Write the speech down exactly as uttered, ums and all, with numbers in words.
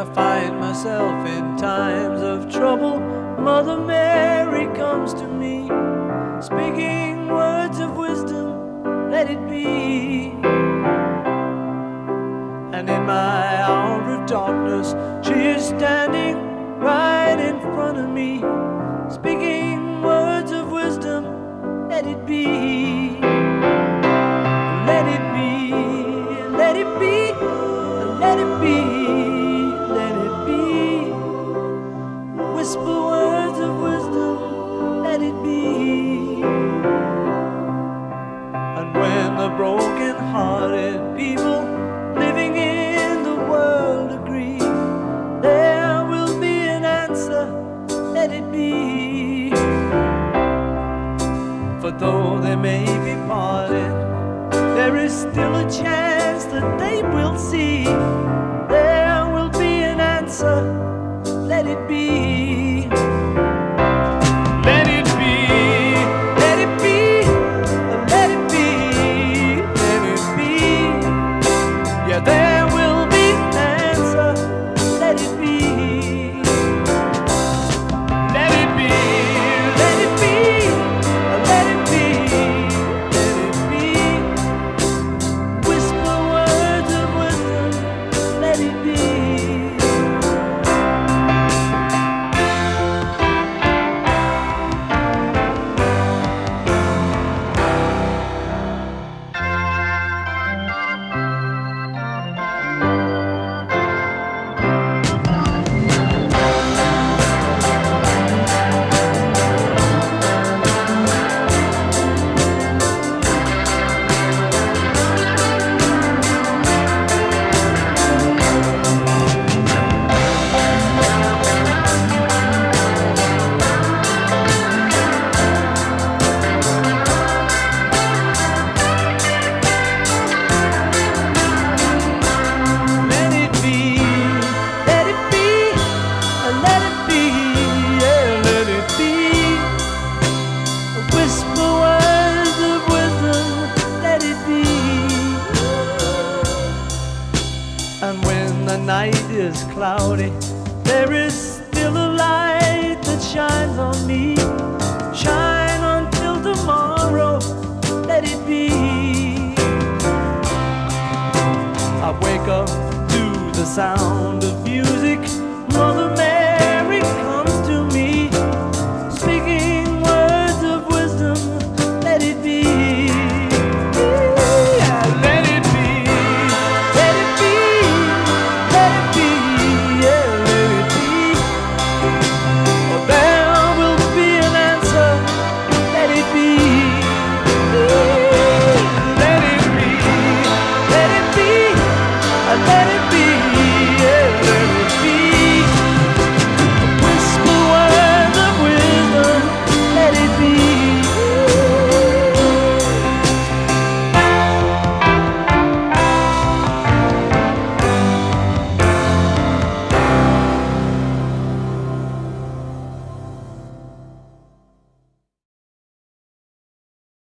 I find myself in times of trouble, Mother Mary comes to me, speaking words of wisdom, let it be. And in my hour of darkness, she is standing right in front of me, speaking words of wisdom, let it be. Let it be, let it be, let it be, let it be. Whisper words of wisdom, let it be. And when the broken-hearted people living in the world agree, there will be an answer, let it be. For though they may be parted, there is still a chance that they will see. There will be an answer, let it be. Let it be, let it be, let it be, let it be. Yeah, there will be an answer, let it be. Let it be, let it be, let it be, let it be. Whisper words of wisdom, let it be. And when the night is cloudy, there is still a light that shines on me. Shine until tomorrow, let it be. I wake up to the sound of music.